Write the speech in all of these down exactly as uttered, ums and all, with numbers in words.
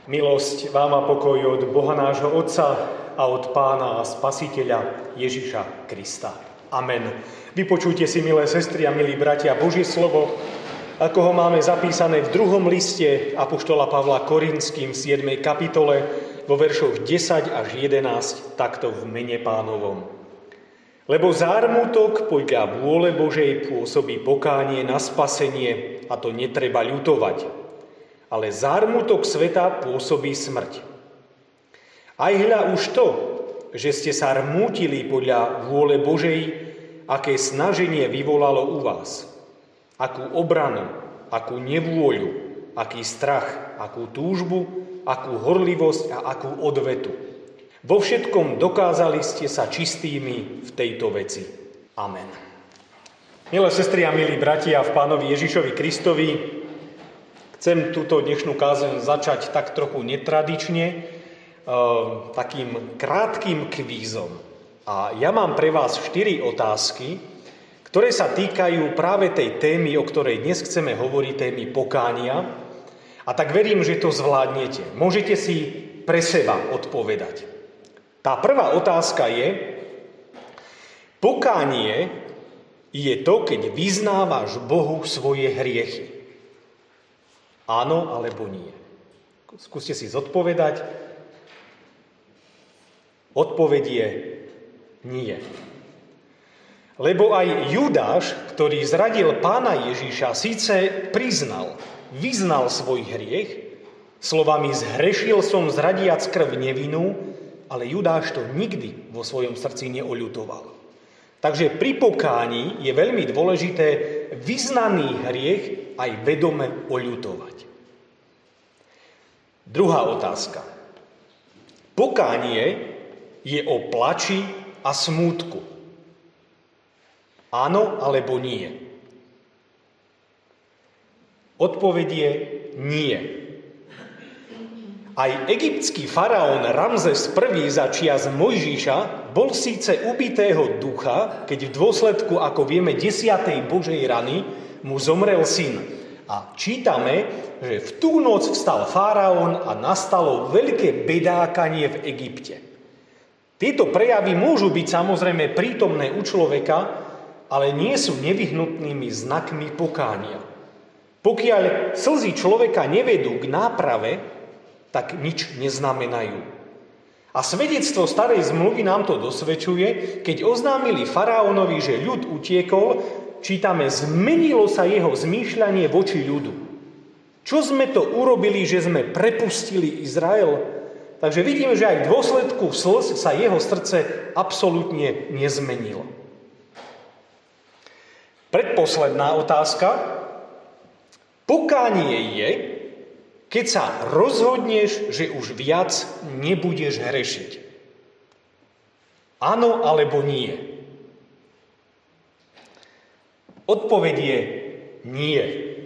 Milosť vám a pokoj od Boha nášho Otca a od Pána a Spasiteľa Ježiša Krista. Amen. Vypočujte si, milé sestry a milí bratia, Božie slovo, ako ho máme zapísané v druhom liste apoštola Pavla Korinským v siedmej kapitole vo veršoch desať až jedenásť, takto v mene Pánovom. Lebo zármutok podľa vôle Božej pôsobí pokánie na spasenie, a to netreba ľutovať. Ale zármutok sveta pôsobí smrť. Aj hľa už to, že ste sa rmútili podľa vôle Božej, aké snaženie vyvolalo u vás. Akú obranu, akú nevôľu, aký strach, akú túžbu, akú horlivosť a akú odvetu. Vo všetkom dokázali ste sa čistými v tejto veci. Amen. Milé sestry a milí bratia v Pánovi Ježišovi Kristovi, chcem túto dnešnú kázeň začať tak trochu netradične, e, takým krátkým kvízom. A ja mám pre vás štyri otázky, ktoré sa týkajú práve tej témy, o ktorej dnes chceme hovoriť, témy pokánia. A tak verím, že to zvládnete. Môžete si pre seba odpovedať. Tá prvá otázka je, pokánie je to, keď vyznávaš Bohu svoje hriechy. Áno alebo nie? Skúste si zodpovedať. Odpoveď je nie. Lebo aj Judáš, ktorý zradil Pána Ježiša, síce priznal, vyznal svoj hriech, slovami zhrešil som zradiac krv nevinnú, ale Judáš to nikdy vo svojom srdci neoľutoval. Takže pri pokání je veľmi dôležité vyznaný hriech aj vedome oľutovať. Druhá otázka. Pokánie je o plači a smútku. Áno alebo nie? Odpoveď je nie. Aj egyptský faraón Ramzes I za čias Mojžiša bol síce ubitého ducha, keď v dôsledku, ako vieme, desiatej Božej rany mu zomrel syn. A čítame, že v tú noc vstal faraón a nastalo veľké bedákanie v Egypte. Tieto prejavy môžu byť samozrejme prítomné u človeka, ale nie sú nevyhnutnými znakmi pokánia. Pokiaľ slzy človeka nevedú k náprave, tak nič neznamenajú. A svedectvo starej zmluvy nám to dosvedčuje, keď oznámili faraónovi, že ľud utiekol, čítame, zmenilo sa jeho zmýšľanie voči ľudu. Čo sme to urobili, že sme prepustili Izrael? Takže vidíme, že aj v dôsledku slz sa jeho srdce absolútne nezmenilo. Predposledná otázka. Pokánie je, keď sa rozhodneš, že už viac nebudeš hrešiť. Áno alebo nie? Odpoveď je nie.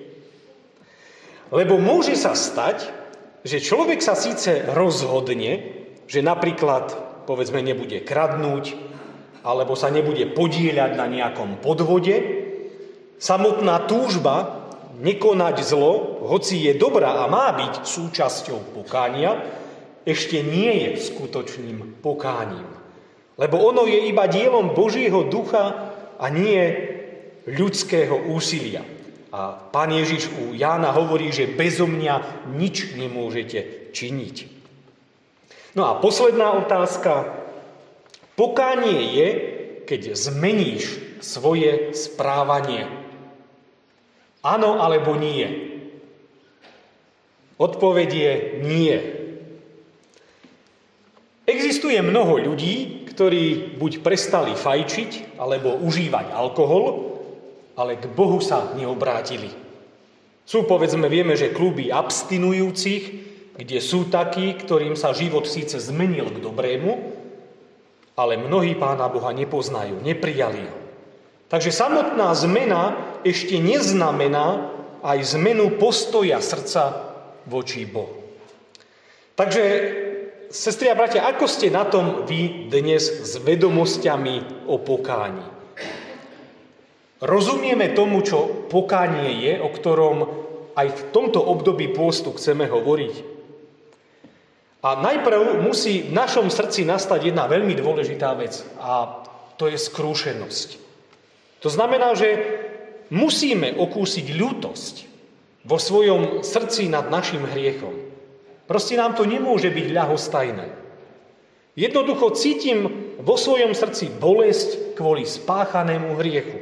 Lebo môže sa stať, že človek sa síce rozhodne, že napríklad, povedzme, nebude kradnúť, alebo sa nebude podieľať na nejakom podvode. Samotná túžba nekonať zlo, hoci je dobrá a má byť súčasťou pokánia, ešte nie je skutočným pokáním. Lebo ono je iba dielom Božieho ducha a nie ľudského úsilia. A Pán Ježiš u Jána hovorí, že bezo mňa nič nemôžete činiť. No a posledná otázka. Pokánie je, keď zmeníš svoje správanie. Áno alebo nie? Odpoveď je nie. Existuje mnoho ľudí, ktorí buď prestali fajčiť, alebo užívať alkohol, ale k Bohu sa neobrátili. Sú, povedzme, vieme, že kluby abstinujúcich, kde sú takí, ktorým sa život síce zmenil k dobrému, ale mnohí Pána Boha nepoznajú, neprijali ho. Takže samotná zmena ešte neznamená aj zmenu postoja srdca voči Bohu. Takže, sestri a bratia, ako ste na tom vy dnes s vedomosťami o pokání? Rozumieme tomu, čo pokánie je, o ktorom aj v tomto období pôstu chceme hovoriť? A najprv musí v našom srdci nastať jedna veľmi dôležitá vec a to je skrúšenosť. To znamená, že musíme okúsiť ľútosť vo svojom srdci nad našim hriechom. Proste nám to nemôže byť ľahostajné. Jednoducho cítim vo svojom srdci bolesť kvôli spáchanému hriechu.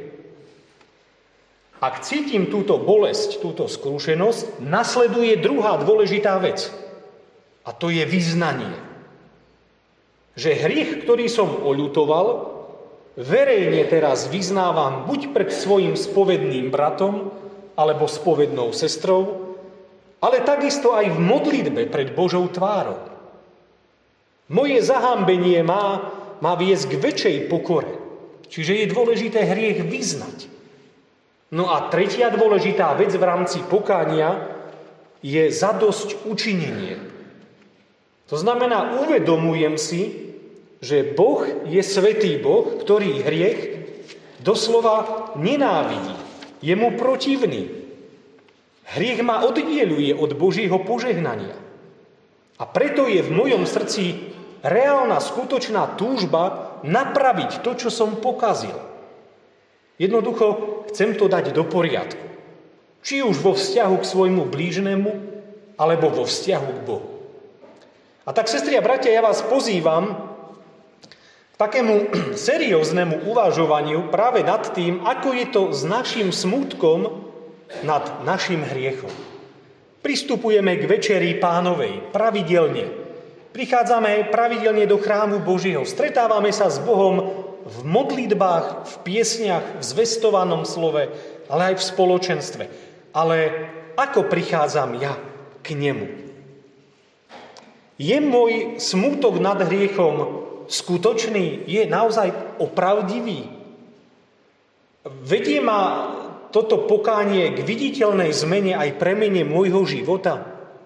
Ak cítim túto bolesť, túto skrúšenosť, nasleduje druhá dôležitá vec. A to je vyznanie. Že hriech, ktorý som oľutoval, verejne teraz vyznávam buď pred svojim spovedným bratom, alebo spovednou sestrou, ale takisto aj v modlitbe pred Božou tvárou. Moje zahambenie má, má viesť k väčšej pokore. Čiže je dôležité hriech vyznať. No a tretia dôležitá vec v rámci pokánia je zadosť učinenie. To znamená, uvedomujem si, že Boh je svätý Boh, ktorý hriech doslova nenávidí. Je mu protivný. Hriech ma oddieluje od Božieho požehnania. A preto je v mojom srdci reálna, skutočná túžba napraviť to, čo som pokazil. Jednoducho chcem to dať do poriadku. Či už vo vzťahu k svojmu blížnemu, alebo vo vzťahu k Bohu. A tak, sestri a bratia, ja vás pozývam k takému serióznemu uvažovaniu práve nad tým, ako je to s našim smútkom nad našim hriechom. Pristupujeme k večeri Pánovej pravidelne. Prichádzame pravidelne do chrámu Božieho. Stretávame sa s Bohom v modlitbách, v piesniach, v zvestovanom slove, ale aj v spoločenstve. Ale ako prichádzam ja k nemu? Je môj smútok nad hriechom skutočný? Je naozaj opravdivý? Vedie ma toto pokánie k viditeľnej zmene aj premene môjho života?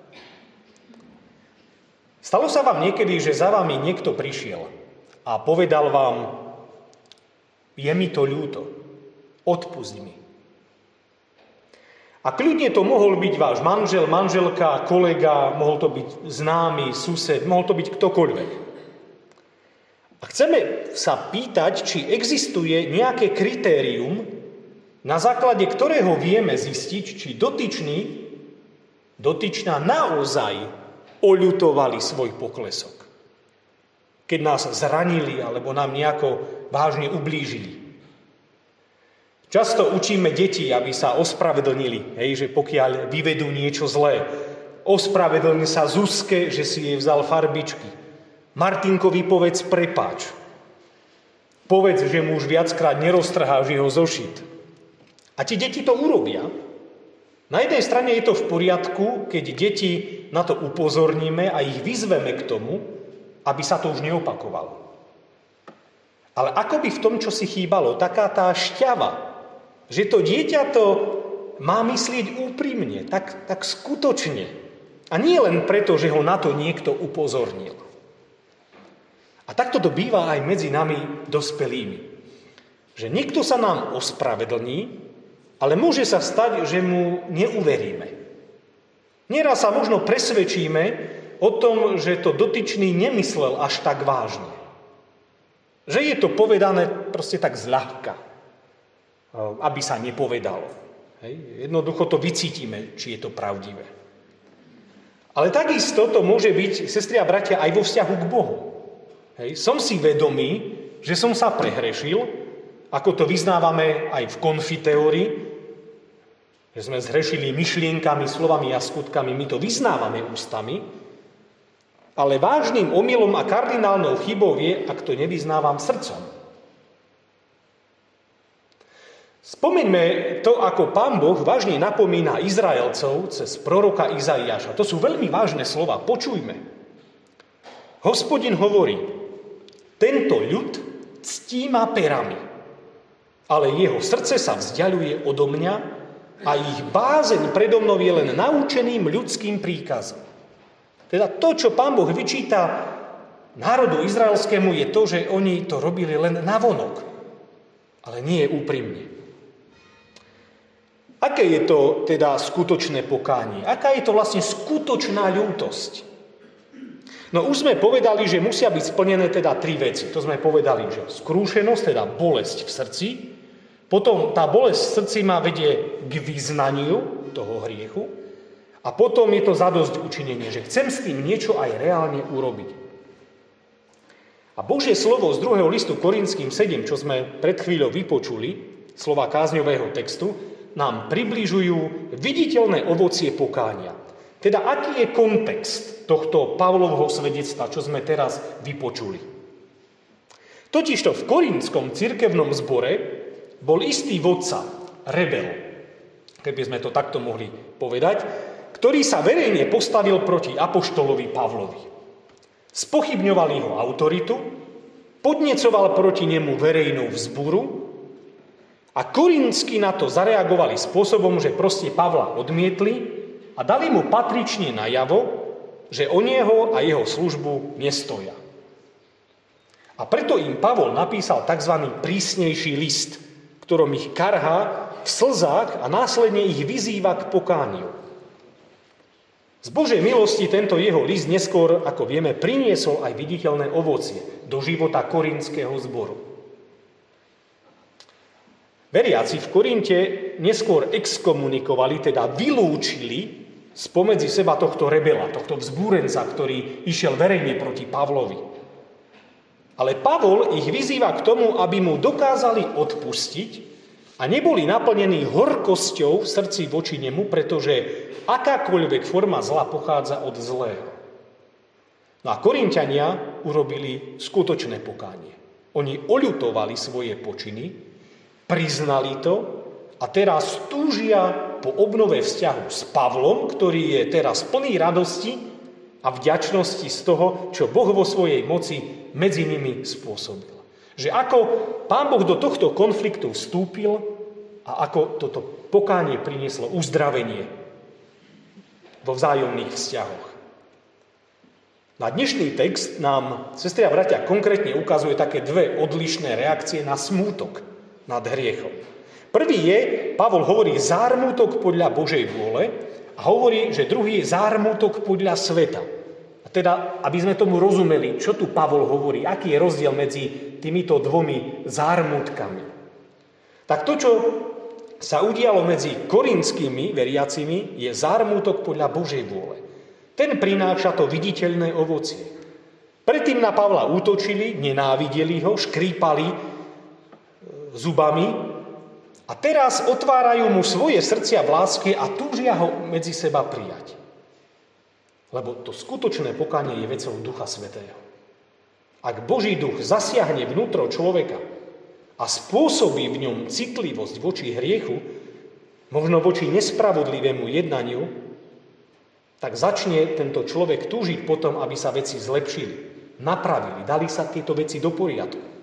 Stalo sa vám niekedy, že za vami niekto prišiel a povedal vám: je mi to ľúto, odpusť mi. A kľudne to mohol byť váš manžel, manželka, kolega, mohol to byť známy, sused, mohol to byť ktokoľvek. A chceme sa pýtať, či existuje nejaké kritérium, na základe ktorého vieme zistiť, či dotyčný, dotyčná naozaj oľutovali svoj poklesok. Keď nás zranili alebo nám nejako vážne ublížili. Často učíme deti, aby sa ospravedlnili, hej, že pokiaľ vyvedú niečo zlé. Ospravedlni sa Zuzke, že si jej vzal farbičky. Martinkovi povedz prepáč. Povedz, že mu už viackrát neroztrháš jeho zošit. A ti deti to urobia. Na jednej strane je to v poriadku, keď deti na to upozorníme a ich vyzveme k tomu, aby sa to už neopakovalo. Ale ako by v tom, čo si chýbalo, taká tá šťava, že to dieťa to má myslieť úprimne, tak, tak skutočne. A nie len preto, že ho na to niekto upozornil. A takto to býva aj medzi nami dospelými. Že niekto sa nám ospravedlní, ale môže sa stať, že mu neuveríme. Nieraz sa možno presvedčíme o tom, že to dotyčný nemyslel až tak vážne. Že je to povedané proste tak zľahka, aby sa nepovedalo. Hej. Jednoducho to vycítime, či je to pravdivé. Ale takisto to môže byť, sestri a bratia, aj vo vzťahu k Bohu. Hej. Som si vedomý, že som sa prehrešil, ako to vyznávame aj v konfiteórii, že sme zhrešili myšlienkami, slovami a skutkami, my to vyznávame ústami, ale vážnym omylom a kardinálnou chybou je, ak to nevyznávam srdcom. Spomeňme to, ako Pán Boh vážne napomína Izraelcov cez proroka Izaiáša. To sú veľmi vážne slova, počujme. Hospodin hovorí: tento ľud ctí ma perami, ale jeho srdce sa vzdialuje odo mňa a ich bázeň predo mnou je len naučeným ľudským príkazom. Teda to, čo Pán Boh vyčíta národu izraelskému, je to, že oni to robili len navonok, ale nie úprimne. Aké je to teda skutočné pokánie? Aká je to vlastne skutočná ľútosť? No už sme povedali, že musia byť splnené teda tri veci. To sme povedali, že skrúšenosť, teda bolesť v srdci, potom tá bolesť v srdci ma vedie k vyznaniu toho hriechu a potom je to zadosť učinenie, že chcem s tým niečo aj reálne urobiť. A Božie slovo z druhého listu Korinským sedem, čo sme pred chvíľou vypočuli, slova kázňového textu, nám približujú viditeľné ovocie pokánia. Teda aký je kontext tohto Pavlovho svedectva, čo sme teraz vypočuli? Totižto v korintskom cirkevnom zbore bol istý vodca, rebel, keby sme to takto mohli povedať, ktorý sa verejne postavil proti apoštolovi Pavlovi. Spochybňoval jeho autoritu, podnecoval proti nemu verejnú vzburu a korintskí na to zareagovali spôsobom, že proste Pavla odmietli a dali mu patrične najavo, že o neho a jeho službu nestoja. A preto im Pavol napísal tzv. Prísnejší list, ktorom ich karhá v slzách a následne ich vyzýva k pokániu. Z Božej milosti tento jeho list neskôr, ako vieme, priniesol aj viditeľné ovocie do života korinského zboru. Veriaci v Korinte neskôr exkomunikovali, teda vylúčili spomedzi seba tohto rebela, tohto vzbúrenca, ktorý išiel verejne proti Pavlovi. Ale Pavol ich vyzýva k tomu, aby mu dokázali odpustiť a neboli naplnení horkosťou v srdci voči nemu, pretože akákoľvek forma zla pochádza od zlého. No a Korinťania urobili skutočné pokánie. Oni oľutovali svoje počiny, priznali to a teraz túžia po obnove vzťahu s Pavlom, ktorý je teraz plný radosti a vďačnosti z toho, čo Boh vo svojej moci medzi nimi spôsobil. Že ako Pán Boh do tohto konfliktu vstúpil a ako toto pokánie prinieslo uzdravenie vo vzájomných vzťahoch. Na dnešný text nám, sestri a bratia, konkrétne ukazuje také dve odlišné reakcie na smútok nad hriechom. Prvý je, Pavol hovorí zármutok podľa Božej vôle a hovorí, že druhý je zármutok podľa sveta. A teda, aby sme tomu rozumeli, čo tu Pavol hovorí, aký je rozdiel medzi týmito dvomi zármutkami. Tak to, čo sa udialo medzi korinskými veriacimi, je zármutok podľa Božej vôle. Ten prináša to viditeľné ovocie. Predtým na Pavla útočili, nenávideli ho, škrípali zubami, a teraz otvárajú mu svoje srdcia v láske a túžia ho medzi seba prijať. Lebo to skutočné pokánie je vecou Ducha Svätého. Ak Boží duch zasiahne vnútro človeka a spôsobí v ňom citlivosť voči hriechu, možno voči nespravodlivému jednaniu, tak začne tento človek túžiť potom, aby sa veci zlepšili, napravili, dali sa tieto veci do poriadku.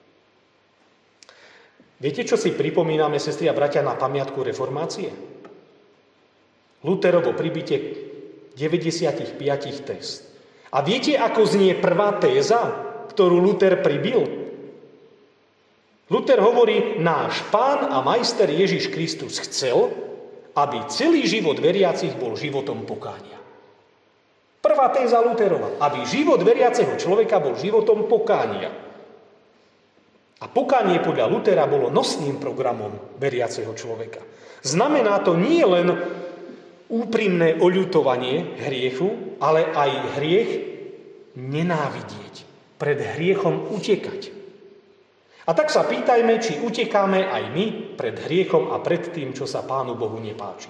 Viete, čo si pripomíname, sestri a bratia, na pamiatku reformácie? Luterovo pribytie deväťdesiatpäť test. A viete, ako znie prvá téza, ktorú Luther pribil? Luther hovorí, náš Pán a majster Ježiš Kristus chcel, aby celý život veriacich bol životom pokánia. Prvá téza Luterova, aby život veriaceho človeka bol životom pokánia. A pokánie podľa Lutera bolo nosným programom veriaceho človeka. Znamená to nie len úprimné oľutovanie hriechu, ale aj hriech nenávidieť, pred hriechom utekať. A tak sa pýtajme, či utekáme aj my pred hriechom a pred tým, čo sa Pánu Bohu nepáči.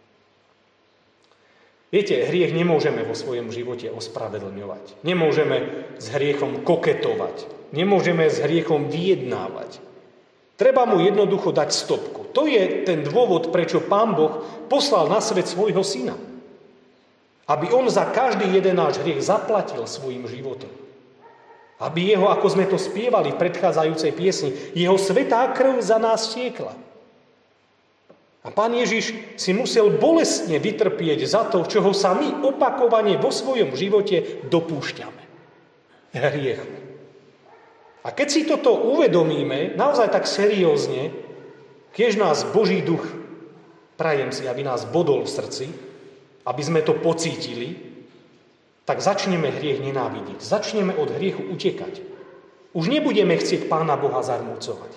Viete, hriech nemôžeme vo svojom živote ospravedlňovať. Nemôžeme s hriechom koketovať. Nemôžeme s hriechom vyjednávať. Treba mu jednoducho dať stopku. To je ten dôvod, prečo Pán Boh poslal na svet svojho syna. Aby on za každý jeden náš hriech zaplatil svojim životom. Aby jeho, ako sme to spievali v predchádzajúcej piesni, jeho svätá krv za nás tiekla. A Pán Ježiš si musel bolestne vytrpieť za to, čoho sa my opakovane vo svojom živote dopúšťame. Hriechu. A keď si toto uvedomíme, naozaj tak seriózne, keď nás Boží duch, prajem si, aby nás bodol v srdci, aby sme to pocítili, tak začneme hriech nenávidieť. Začneme od hriechu utekať. Už nebudeme chcieť Pána Boha zarmúcovať.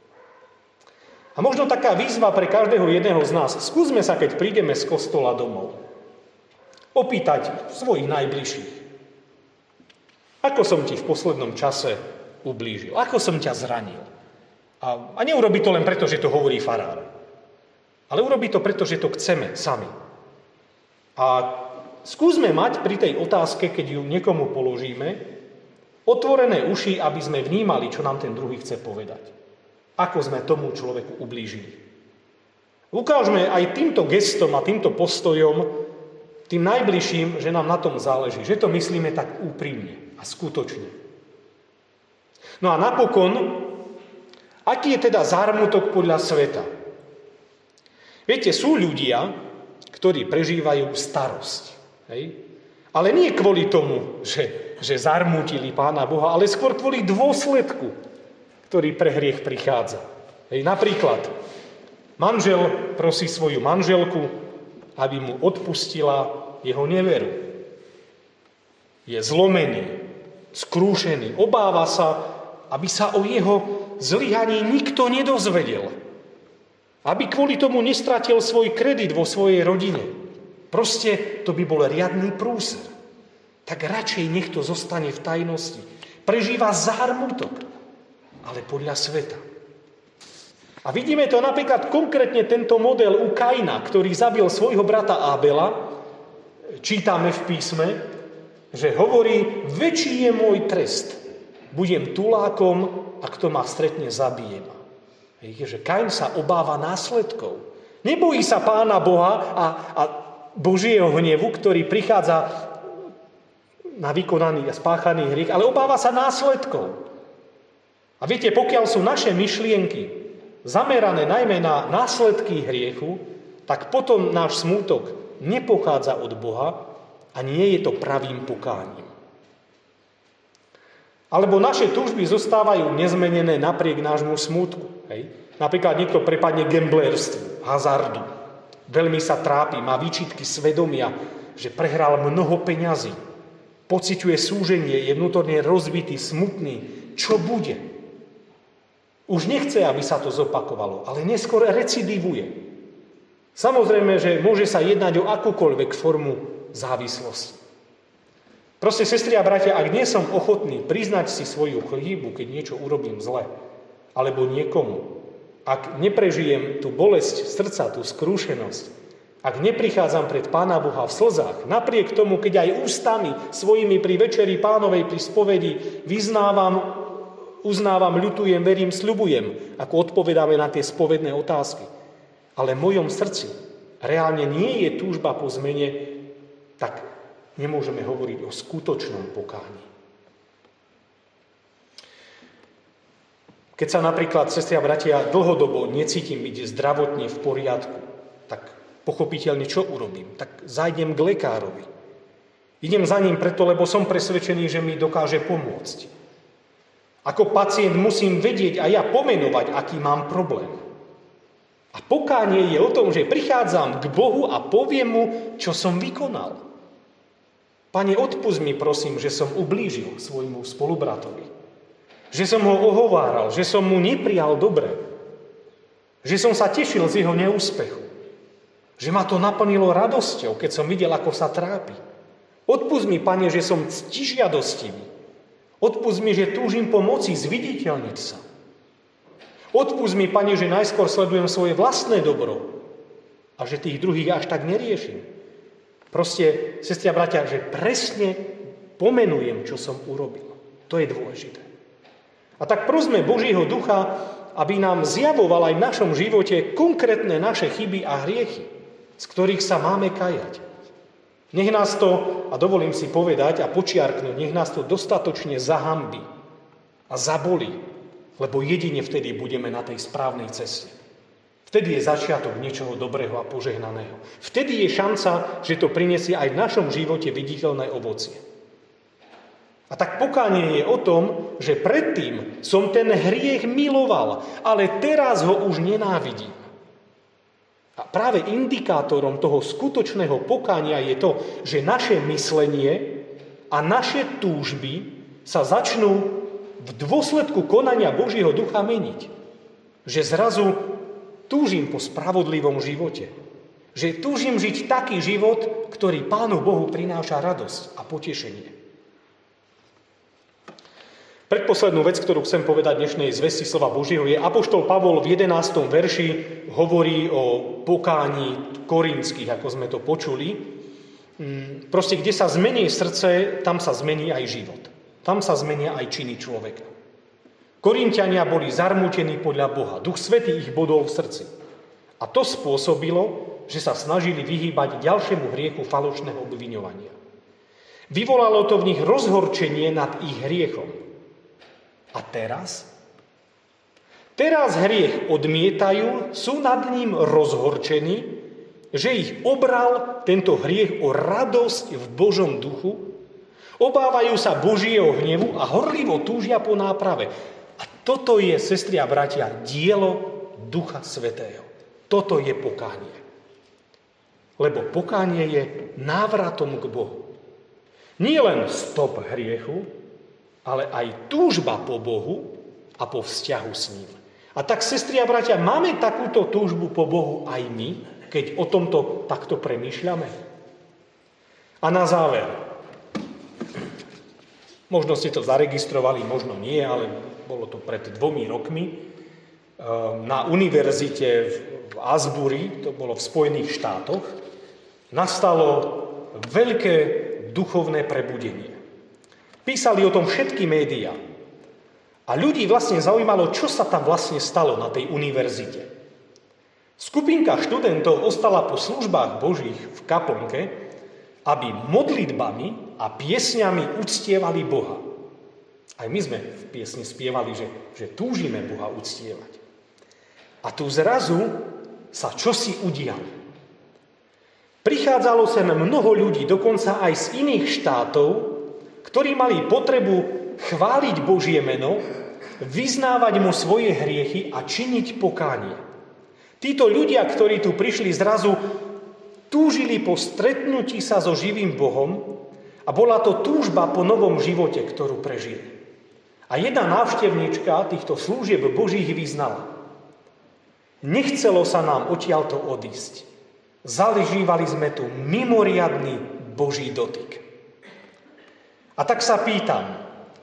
A možno taká výzva pre každého jedného z nás. Skúsme sa, keď prídeme z kostola domov, opýtať svojich najbližších. Ako som ti v poslednom čase ublížil? Ako som ťa zranil? A, a neurobi to len preto, že to hovorí farár. Ale urobi to preto, že to chceme sami. A skúsme mať pri tej otázke, keď ju niekomu položíme, otvorené uši, aby sme vnímali, čo nám ten druhý chce povedať. Ako sme tomu človeku ublížili. Ukážme aj týmto gestom a týmto postojom tým najbližším, že nám na tom záleží. Že to myslíme tak úprimne a skutočne. No a napokon, aký je teda zármutok podľa sveta? Viete, sú ľudia, ktorí prežívajú starosť. Hej? Ale nie kvôli tomu, že, že zarmútili Pána Boha, ale skôr kvôli dôsledku, ktorý pre hriech prichádza. Hej? Napríklad, manžel prosí svoju manželku, aby mu odpustila jeho neveru. Je zlomený, skrúšený, obáva sa, aby sa o jeho zlyhaní nikto nedozvedel. Aby kvôli tomu nestratil svoj kredit vo svojej rodine. Proste to by bol riadny prúser. Tak radšej nech to zostane v tajnosti. Prežíva zármutok, ale podľa sveta. A vidíme to napríklad konkrétne tento model u Kaina, ktorý zabil svojho brata Ábela. Čítame v písme, že hovorí, väčší je môj trest. Budem tulákom a kto ma stretne, zabije ma. Je, že Kain sa obáva následkov. Nebojí sa Pána Boha a, a Božieho hnevu, ktorý prichádza na vykonaný a spáchaný hriech, ale obáva sa následkov. A viete, pokiaľ sú naše myšlienky zamerané najmä na následky hriechu, tak potom náš smútok nepochádza od Boha a nie je to pravým pokáním. Alebo naše túžby zostávajú nezmenené napriek nášmu smútku. Hej? Napríklad niekto prepadne gamblerstvu, hazardu. Veľmi sa trápi, má výčitky svedomia, že prehral mnoho peňazí. Pociťuje súženie, je vnútorne rozbitý, smutný. Čo bude? Už nechce, aby sa to zopakovalo, ale neskôr recidivuje. Samozrejme, že môže sa jednať o akúkoľvek formu závislosti. Proste, sestri a bratia, ak nie som ochotný priznať si svoju chybu, keď niečo urobím zle, alebo niekomu, ak neprežijem tú bolesť srdca, tú skrúšenosť, ak neprichádzam pred Pána Boha v slzách, napriek tomu, keď aj ústami svojimi pri večeri Pánovej pri spovedi vyznávam, uznávam, ľutujem, verím, sľubujem, ako odpovedáme na tie spovedné otázky. Ale v mojom srdci reálne nie je túžba po zmene, tak nemôžeme hovoriť o skutočnom pokáni. Keď sa napríklad, sestri a bratia, dlhodobo necítim byť zdravotne v poriadku, tak pochopiteľne čo urobím? Tak zájdem k lekárovi. Idem za ním preto, lebo som presvedčený, že mi dokáže pomôcť. Ako pacient musím vedieť a ja pomenovať, aký mám problém. A pokánie je o tom, že prichádzam k Bohu a poviem mu, čo som vykonal. Pane, odpusť mi, prosím, že som ublížil svojmu spolubratovi. Že som ho ohováral, že som mu neprijal dobre. Že som sa tešil z jeho neúspechu. Že ma to naplnilo radosťou, keď som videl, ako sa trápi. Odpusť mi, Pane, že som ctižiadostivý. Odpusť mi, že túžim pomoci zviditeľniť sa. Odpusť mi, Pane, že najskôr sledujem svoje vlastné dobro a že tých druhých až tak neriešim. Proste, sestri a bratia, že presne pomenujem, čo som urobil. To je dôležité. A tak prosme Božieho ducha, aby nám zjavoval aj v našom živote konkrétne naše chyby a hriechy, z ktorých sa máme kajať. Nech nás to, a dovolím si povedať a počiarknúť, nech nás to dostatočne zahanbí a zabolí, lebo jedine vtedy budeme na tej správnej ceste. Vtedy je začiatok niečoho dobrého a požehnaného. Vtedy je šanca, že to prinesie aj v našom živote viditeľné ovocie. A tak pokánie je o tom, že predtým som ten hriech miloval, ale teraz ho už nenávidím. A práve indikátorom toho skutočného pokánia je to, že naše myslenie a naše túžby sa začnú v dôsledku konania Božieho ducha meniť. Že zrazu túžim po spravodlivom živote. Že túžim žiť taký život, ktorý Pánu Bohu prináša radosť a potešenie. Predposlednú vec, ktorú chcem povedať dnešnej zvesti slova Božieho, je apoštol Pavol v jedenástom verši hovorí o pokání korinských, ako sme to počuli. Proste, kde sa zmení srdce, tam sa zmení aj život. Tam sa zmenia aj činy človeka. Korinťania boli zarmútení podľa Boha. Duch Svätý ich bodol v srdci. A to spôsobilo, že sa snažili vyhýbať ďalšiemu hriechu falošného obviňovania. Vyvolalo to v nich rozhorčenie nad ich hriechom. A teraz? Teraz hriech odmietajú, sú nad ním rozhorčení, že ich obral tento hriech o radosť v Božom duchu, obávajú sa Božieho hnevu a horlivo túžia po náprave. A toto je, sestri a bratia, dielo Ducha Svätého. Toto je pokánie. Lebo pokánie je návratom k Bohu. Nie len stop hriechu, ale aj túžba po Bohu a po vzťahu s ním. A tak, sestri a bratia, máme takúto túžbu po Bohu aj my, keď o tomto takto premýšľame? A na záver, možno ste to zaregistrovali, možno nie, ale bolo to pred dvomi rokmi, na univerzite v Asbury, to bolo v Spojených štátoch, nastalo veľké duchovné prebudenie. Písali o tom všetky médiá. A ľudí vlastne zaujímalo, čo sa tam vlastne stalo na tej univerzite. Skupinka študentov ostala po službách Božích v kaplnke, aby modlitbami a piesňami uctievali Boha. Aj my sme v piesni spievali, že, že túžime Boha uctievať. A tu zrazu sa čosi udialo. Prichádzalo sem mnoho ľudí, dokonca aj z iných štátov, ktorí mali potrebu chváliť Božie meno, vyznávať mu svoje hriechy a činiť pokánie. Títo ľudia, ktorí tu prišli, zrazu túžili po stretnutí sa so živým Bohom a bola to túžba po novom živote, ktorú prežili. A jedna návštevníčka týchto služieb Božích vyznala: nechcelo sa nám odtiaľto odísť. Zažívali sme tu mimoriadny Boží dotyk. A tak sa pýtam,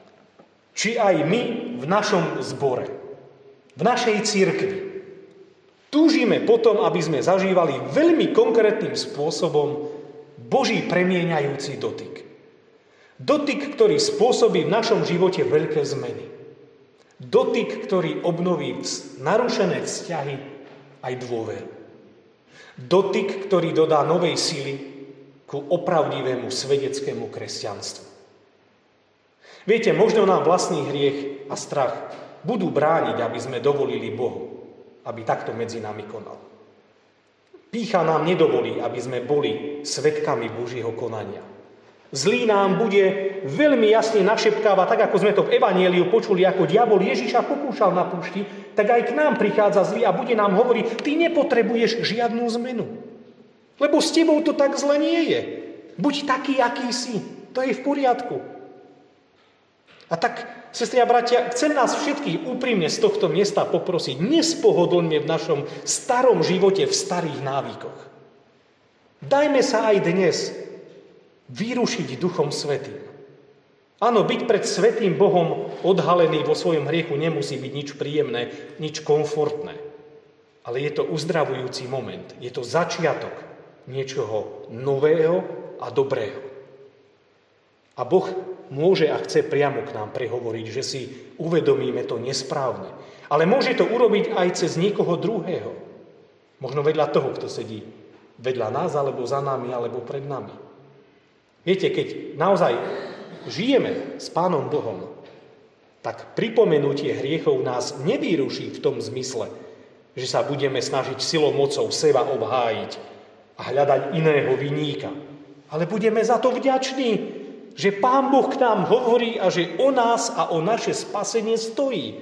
či aj my v našom zbore, v našej cirkvi, túžime potom, aby sme zažívali veľmi konkrétnym spôsobom Boží premieňajúci dotyk. Dotyk, ktorý spôsobí v našom živote veľké zmeny. Dotyk, ktorý obnoví narušené vzťahy aj dôveru. Dotyk, ktorý dodá novej sily ku opravdivému svedeckému kresťanstvu. Viete, možno nám vlastný hriech a strach budú brániť, aby sme dovolili Bohu, aby takto medzi nami konal. Pýcha nám nedovolí, aby sme boli svedkami Božieho konania. Zlý nám bude veľmi jasne našepkávať, tak ako sme to v Evanjeliu počuli, ako diabol Ježiša pokúšal na púšti, tak aj k nám prichádza zlý a bude nám hovoriť: ty nepotrebuješ žiadnu zmenu, lebo s tebou to tak zle nie je. Buď taký, aký si. To je v poriadku. A tak, sestri a bratia, chcem nás všetkých úprimne z tohto miesta poprosiť, nespohodlne v našom starom živote, v starých návykoch. Dajme sa aj dnes vyrušiť Duchom Svätým. Áno, byť pred Svätým Bohom odhalený vo svojom hriechu nemusí byť nič príjemné, nič komfortné. Ale je to uzdravujúci moment. Je to začiatok niečoho nového a dobrého. A Boh môže a chce priamo k nám prehovoriť, že si uvedomíme to nesprávne. Ale môže to urobiť aj cez niekoho druhého. Možno vedľa toho, kto sedí vedľa nás, alebo za nami, alebo pred nami. Viete, keď naozaj žijeme s Pánom Bohom, tak pripomenutie hriechov nás nevyruší v tom zmysle, že sa budeme snažiť silou mocou seba obhájiť a hľadať iného vinníka. Ale budeme za to vďační, že Pán Boh k nám hovorí a že o nás a o naše spasenie stojí.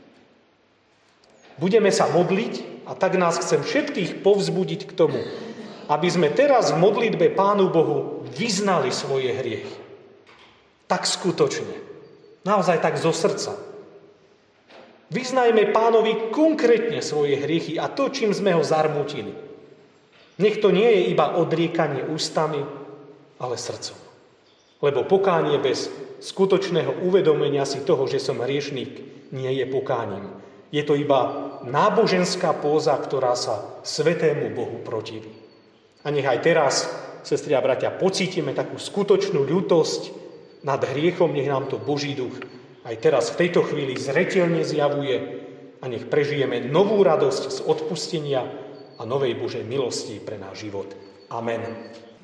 Budeme sa modliť a tak nás chcem všetkých povzbudiť k tomu, aby sme teraz v modlitbe Pánu Bohu vyznali svoje hriechy. tak skutočne, naozaj tak zo srdca. Vyznajme Pánovi konkrétne svoje hriechy a to, čím sme ho zarmútili. Nech to nie je iba odriekanie ústami, ale srdcom. Lebo pokánie bez skutočného uvedomenia si toho, že som hriešnik, nie je pokáním. Je to iba náboženská póza, ktorá sa svätému Bohu protiví. A nech aj teraz, sestri a bratia, pocítime takú skutočnú ľútosť nad hriechom, nech nám to Boží duch aj teraz v tejto chvíli zreteľne zjavuje a nech prežijeme novú radosť z odpustenia a novej Božej milosti pre náš život. Amen.